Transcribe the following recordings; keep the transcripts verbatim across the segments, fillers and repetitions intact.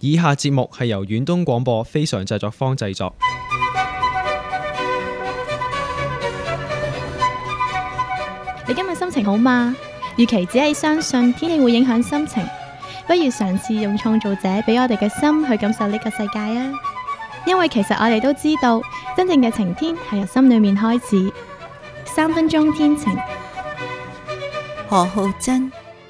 以下節目係由遠東廣播非常製作坊製作。 你今日心情好嗎？與其只係相信天氣會影響心情，不如嘗試用創造者俾我哋嘅心去感受呢個世界啊！因為其實我哋都知道，真正嘅晴天係由心裏面開始。三分鐘天晴， 何浩珍。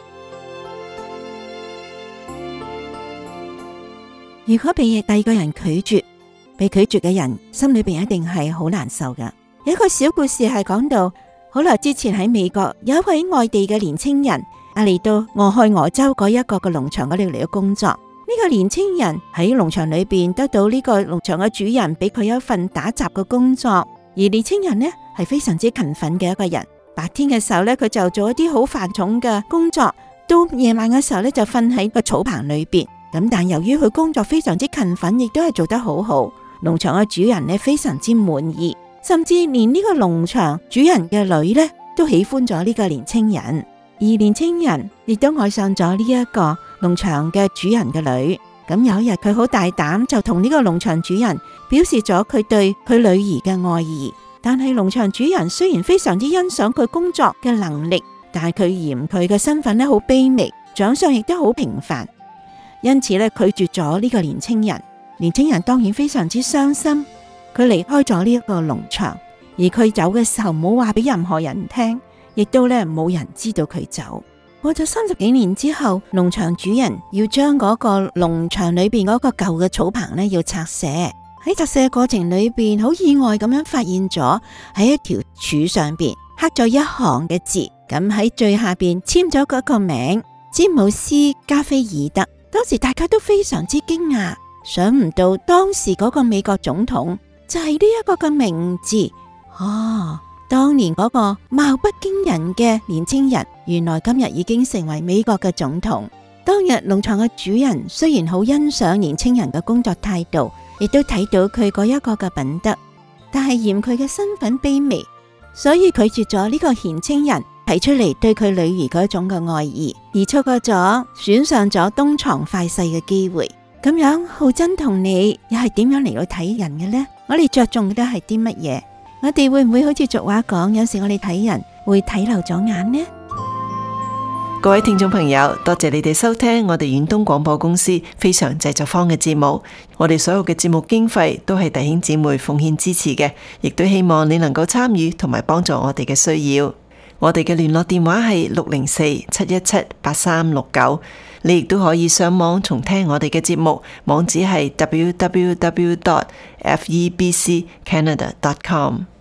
如果被第二個人拒絕，被拒絕嘅人心裏邊一定係好難受噶。有一個小故事係講到，好耐之前喺美國有一位外地嘅年青人，啊嚟到俄亥俄州嗰一個嘅農場嗰度嚟到工作。呢個年青人喺農場裏邊得到呢個農場嘅主人俾佢一份打雜嘅工作，而年青人呢係非常之勤奮嘅一個人。白天嘅時候呢，佢就做一啲好繁重嘅工作，到夜晚嘅時候呢，就瞓喺個草棚裏邊。咁但由於佢工作非常之勤奮，亦都係做得好好，農場嘅主人呢非常之滿意，甚至連呢個農場主人嘅女呢都喜歡咗呢個年青人，而年青人亦都愛上咗呢一個農場嘅主人嘅女。咁有一日佢好大膽，就同呢個農場主人表示咗佢對佢女兒嘅愛意。但係農場主人雖然非常之欣賞佢工作嘅能力，但係佢嫌佢嘅身份呢好卑微，長相亦都好平凡，因此咧拒絕咗呢個年青人。年青人當然非常之傷心，佢離開咗呢一個農場，而佢走嘅時候冇話俾任何人聽，亦都咧冇人知道佢走。過咗三十幾年之後，農場主人要將嗰個農場裏邊嗰個舊嘅草棚咧要拆卸。喺拆卸嘅過程裏邊，好意外咁樣發現咗喺一條柱上邊刻咗一行嘅字，咁喺最下邊簽咗嗰個名詹姆斯加菲爾德。當時大家都非常之驚訝，想唔到當時嗰個美國總統就係呢一個嘅名字。哦，當年嗰個貌不驚人嘅年青人，原來今日已經成為美國嘅總統。當日農場嘅主人雖然好欣賞年青人嘅工作態度，亦都睇到佢嗰一個嘅品德，但係嫌佢嘅身份卑微，所以拒絕咗呢個年青人提出嚟對佢女兒嗰種嘅愛意，而錯過咗選上咗東床快婿嘅機會。咁樣浩珍同你又係點樣嚟到睇人嘅呢？我哋着重嘅都係啲乜嘢？我哋會唔會好似俗話講，有時我哋睇人會睇漏咗眼呢？ 各位聽眾朋友，多謝你哋收聽我哋遠東廣播公司非常製作坊嘅節目。我哋所有嘅節目經費都係弟兄姊妹奉獻支持嘅，亦都希望你能夠參與同埋幫助我哋嘅需要。我哋嘅聯絡電話係六零四七一七八三六九，你亦都可以上網重聽我哋嘅節目，網址係 double-u double-u double-u dot f e b c canada dot com。